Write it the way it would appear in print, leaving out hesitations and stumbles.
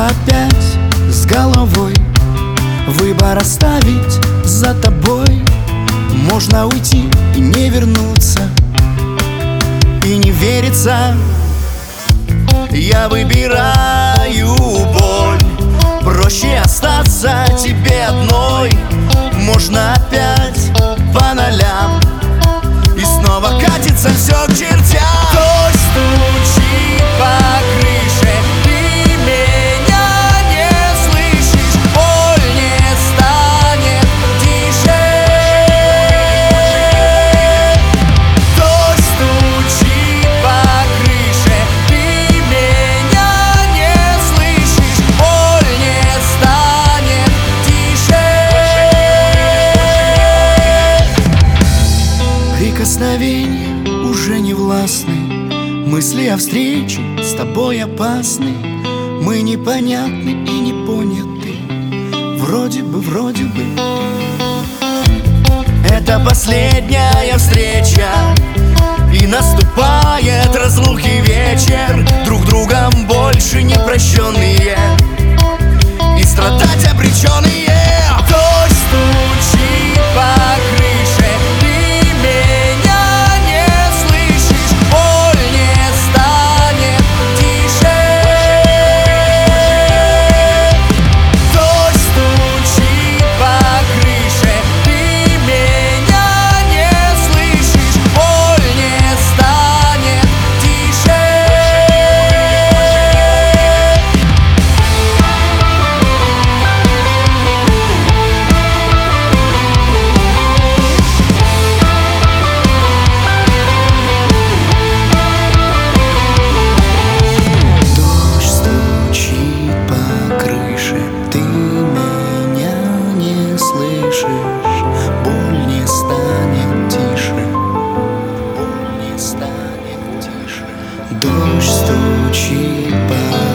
опять с головой. Выбор оставить за тобой. Можно уйти и не вернуться, и не верится. Я выбираю боль. Проще остаться тебе одной. Можно опять по нолям, и снова катится все к чертям. Дождь стучит по крыше, ты меня не слышишь. Боль не станет тише. Дождь стучит по крыше, ты меня не слышишь. Боль не станет тише. Прикосновения уже не властны, мысли о встрече с тобой опасны. Мы непонятны и не поняты, вроде бы. Это последняя встреча, и наступает разлуки вечер. Друг другом больше не прощенные, и страдать обреченные. Дождь стучит по крыше, ты меня не слышишь. Боль не станет тише. Дождь стучит по крыше, ты меня не слышишь. Боль не станет тише. Дождь стучит по крыше, ты меня не слышишь. Боль не станет тише. Боль не станет тише. Дождь стучит по